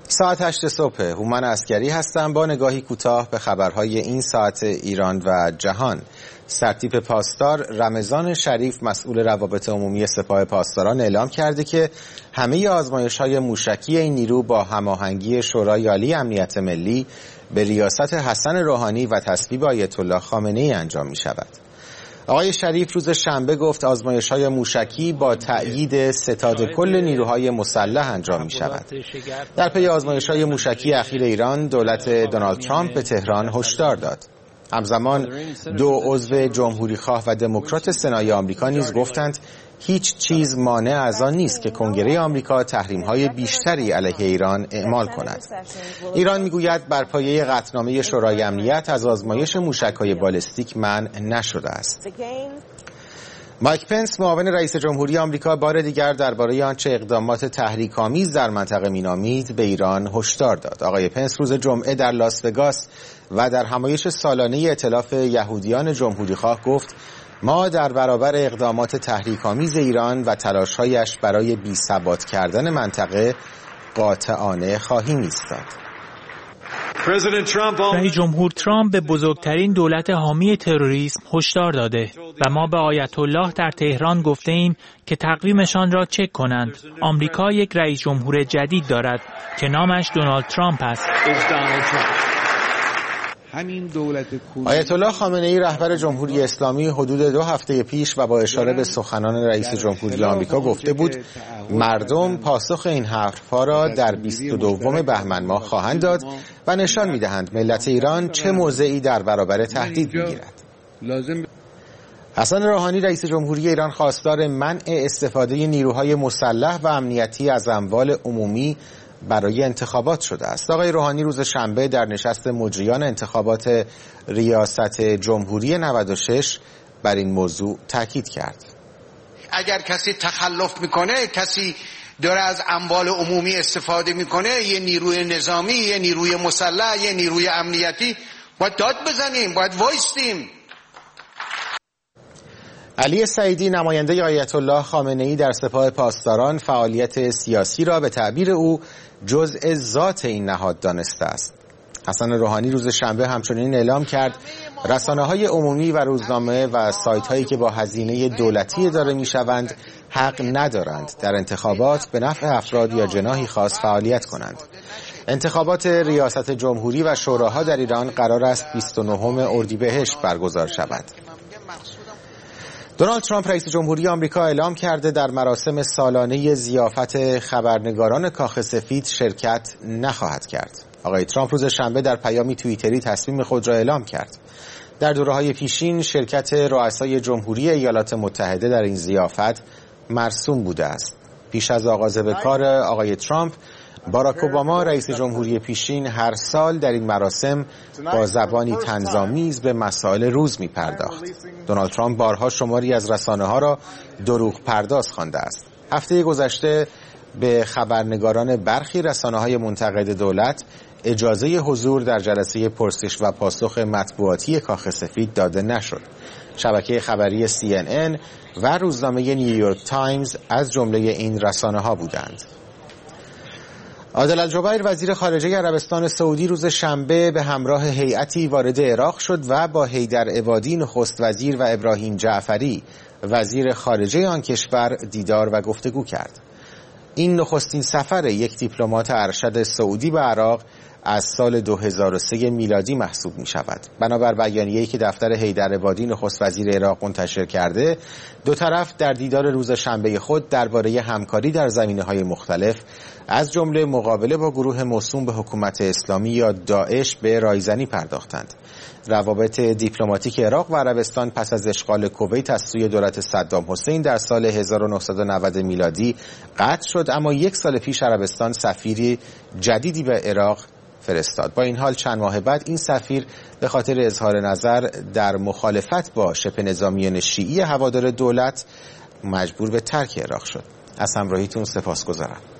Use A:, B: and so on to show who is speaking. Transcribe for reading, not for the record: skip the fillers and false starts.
A: ساعت 8 صبح، هومن عسکری هستم با نگاهی کوتاه به خبرهای این ساعت ایران و جهان. سرتیپ پاسدار رمضان شریف مسئول روابط عمومی سپاه پاسداران اعلام کرده که همه آزمایش‌های موشکی این نیرو با هماهنگی شورای عالی امنیت ملی به ریاست حسن روحانی و تصویب آیت الله خامنه‌ای انجام می‌شود. آقای شریف روز شنبه گفت آزمایش‌های موشکی با تأیید ستاد کل نیروهای مسلح انجام می‌شود. در پی آزمایش‌های موشکی اخیر ایران، دولت دونالد ترامپ به تهران هشدار داد. همزمان دو عضو جمهوری‌خواه و دموکرات سنای آمریکا نیز گفتند هیچ چیز مانع از آن نیست که کنگره آمریکا تحریم‌های بیشتری علیه ایران اعمال کند. ایران می‌گوید بر پایه قطعنامه شورای امنیت از آزمایش موشک‌های بالستیک منع نشده است. مایک پنس معاون رئیس جمهوری آمریکا بار دیگر درباره آنچه اقدامات تحریک‌آمیز در منطقه مینامید به ایران هشدار داد. آقای پنس روز جمعه در لاس وگاس و در همایش سالانه ائتلاف یهودیان جمهوری‌خواه گفت ما در برابر اقدامات تحریک‌آمیز ایران و تلاش‌هایش برای بی‌ثبات کردن منطقه قاطعانه خواهیم ایستاد.
B: رئیس جمهور ترامپ به بزرگترین دولت حامی تروریسم هشدار داده و ما به آیت الله در تهران گفته ایم که تقویمشان را چک کنند. آمریکا یک رئیس جمهور جدید دارد که نامش دونالد ترامپ است.
A: آیت الله خامنه‌ای رهبر جمهوری اسلامی حدود 2 هفته پیش و با اشاره به سخنان رئیس جمهوری آمریکا گفته بود مردم پاسخ این حرف‌ها را در 22 بهمن ماه خواهند داد و نشان می‌دهند ملت ایران چه موضعی در برابر تهدید می‌گیرد. حسن روحانی رئیس جمهوری ایران خواستار منع استفاده نیروهای مسلح و امنیتی از اموال عمومی برای انتخابات شده است. آقای روحانی روز شنبه در نشست مجریان انتخابات ریاست جمهوری 96 بر این موضوع تاکید کرد.
C: اگر کسی تخلف میکنه، کسی داره از اموال عمومی استفاده میکنه، یه نیروی نظامی، یه نیروی مسلح، یه نیروی امنیتی، باید داد بزنیم، باید وایستیم.
A: علی سعیدی نماینده آیت الله خامنه‌ای در سپاه پاسداران فعالیت سیاسی را به تعبیر او جزء ذات این نهاد دانسته است. حسن روحانی روز شنبه همچنین اعلام کرد رسانه‌های عمومی و روزنامه و سایت‌هایی که با هزینه دولتی اداره می‌شوند حق ندارند در انتخابات به نفع افراد یا جناحی خاص فعالیت کنند. انتخابات ریاست جمهوری و شوراها در ایران قرار است 29 اردیبهشت برگزار شود. دونالد ترامپ رئیس جمهوری آمریکا اعلام کرده در مراسم سالانه ضیافت خبرنگاران کاخ سفید شرکت نخواهد کرد. آقای ترامپ روز شنبه در پیامی توییتری تصمیم خود را اعلام کرد. در دوره‌های پیشین شرکت رؤسای جمهوری ایالات متحده در این ضیافت مرسوم بوده است. پیش از آغاز به کار آقای ترامپ، باراک اوباما رئیس جمهوری پیشین هر سال در این مراسم با زبانی طنزآمیز به مسائل روز می‌پرداخت. دونالد ترامپ بارها شماری از رسانه‌ها را دروغ پرداز خوانده است. هفته گذشته به خبرنگاران برخی رسانه‌های منتقد دولت اجازه حضور در جلسه پرسش و پاسخ مطبوعاتی کاخ سفید داده نشد. شبکه خبری CNN و روزنامه نیویورک تایمز از جمله این رسانه‌ها بودند. عادل الجبیر وزیر خارجه عربستان سعودی روز شنبه به همراه هیئتی وارد عراق شد و با حیدر عبادی نخست وزیر و ابراهیم جعفری وزیر خارجه آن کشور دیدار و گفتگو کرد. این نخستین سفر یک دیپلمات ارشد سعودی به عراق از سال 2003 میلادی محسوب می شود. بنابر بیانیه‌ای که دفتر حیدر عبادی نخست وزیر عراق منتشر کرده، دو طرف در دیدار روز شنبه خود درباره همکاری در زمینه‌های مختلف از جمله مقابله با گروه موسوم به حکومت اسلامی یا داعش به رایزنی پرداختند. روابط دیپلماتیک عراق و عربستان پس از اشغال کویت از سوی دولت صدام حسین در سال 1990 میلادی قطع شد، اما یک سال پیش عربستان سفیری جدیدی به عراق فرستاد. با این حال چند ماه بعد این سفیر به خاطر اظهار نظر در مخالفت با شبه نظامیان شیعی هوادار دولت مجبور به ترک عراق شد. از همراهیتون سپاسگزارم.